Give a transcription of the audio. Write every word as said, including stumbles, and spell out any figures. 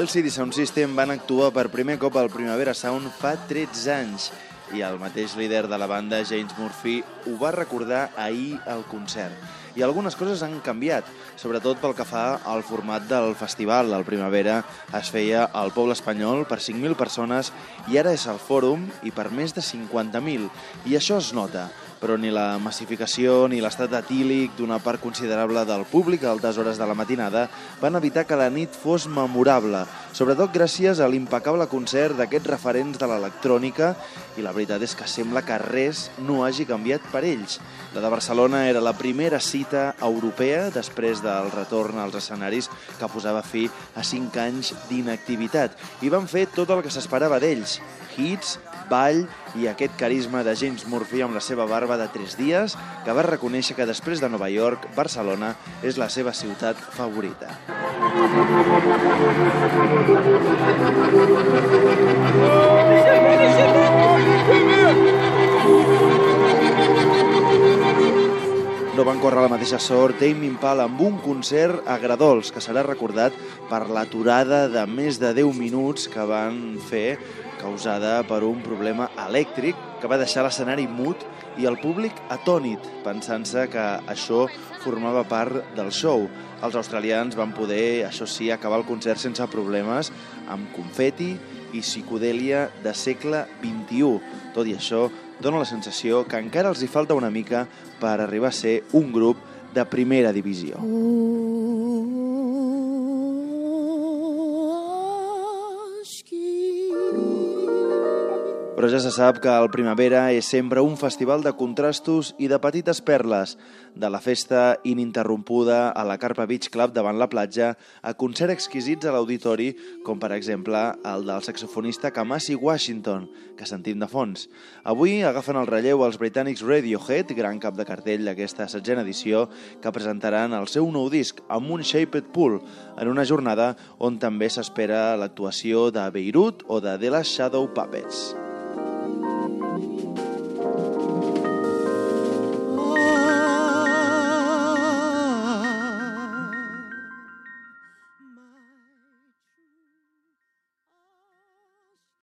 Royal City Sound System van actuar per primer cop al Primavera Sound fa tretze anys i el mateix líder de la banda, James Murphy, ho va recordar ahir al concert. I algunes coses han canviat, sobretot pel que fa al format del festival. El Primavera es feia al Poble Espanyol per cinc mil persones i ara és al Fòrum i per més de cinquanta mil. I això es nota, però ni la massificació ni l'estat etílic d'una part considerable del públic a altes hores de la matinada van evitar que la nit fos memorable, sobretot gràcies a l'impecable concert d'aquests referents de l'electrònica, i la veritat és que sembla que res no hagi canviat per ells. La de Barcelona era la primera cita europea després del retorn als escenaris que posava fi a cinc anys d'inactivitat, i van fer tot el que s'esperava d'ells: hits, ball i aquest carisma de James Murphy amb la seva barba de tres dies, que va reconèixer que després de Nova York, Barcelona és la seva ciutat favorita. No van córrer la mateixa sort Tame Impala amb un concert a Gradols, que serà recordat per l'aturada de més de deu minuts que van fer, causada per un problema elèctric que va deixar l'escenari mut i el públic atònit, pensant-se que això formava part del show. Els australians van poder, això sí, acabar el concert sense problemes, amb confeti i psicodèlia de segle vint-i-u. Tot i això, dona la sensació que encara els hi falta una mica per arribar a ser un grup de primera divisió. Però ja se sap que el Primavera és sempre un festival de contrastos i de petites perles, de la festa ininterrompuda a la Carpa Beach Club davant la platja a concerts exquisits a l'auditori, com per exemple el del saxofonista Kamasi Washington, que sentim de fons. Avui agafen el relleu els britànics Radiohead, gran cap de cartell d'aquesta setzena edició, que presentaran el seu nou disc, A Moon-Shaped Pool, en una jornada on també s'espera l'actuació de Beirut o de The Last Shadow Puppets.